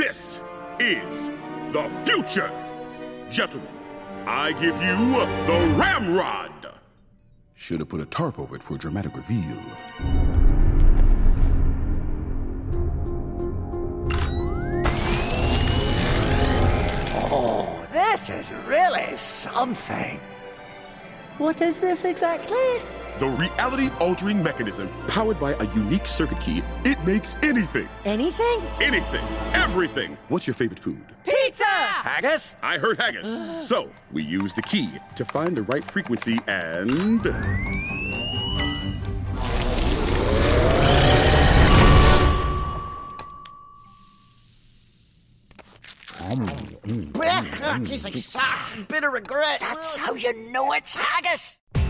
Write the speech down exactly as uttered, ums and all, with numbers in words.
This is the future. Gentlemen, I give you the Ramrod. Should have put a tarp over it for a dramatic reveal. Oh, this is really something. What is this exactly? The reality-altering mechanism, powered by a unique circuit key. It makes anything. Anything? Anything. Everything. What's your favorite food? Pizza! Haggis? I heard haggis. So, we use the key to find the right frequency and... Blech, tastes like socks and bitter regret. That's how you know it's haggis.